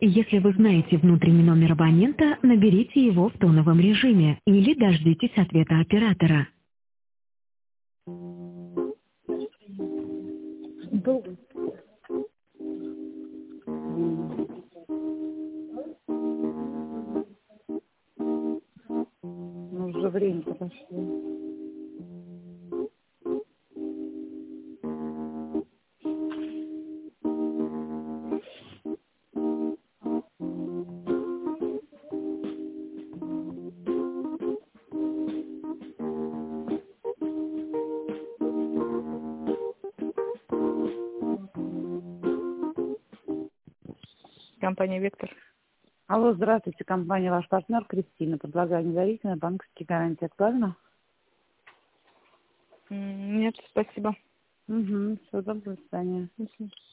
Если вы знаете внутренний номер абонента, наберите его в тоновом режиме или дождитесь ответа оператора. Долго. Ну, уже время подошло. Компания «Вектор». Алло, здравствуйте, компания «Ваш партнер» Кристина. Предлагаю независимые банковские гарантии. Актуально? Нет, спасибо. Угу, всего доброго, до свидания. До свидания.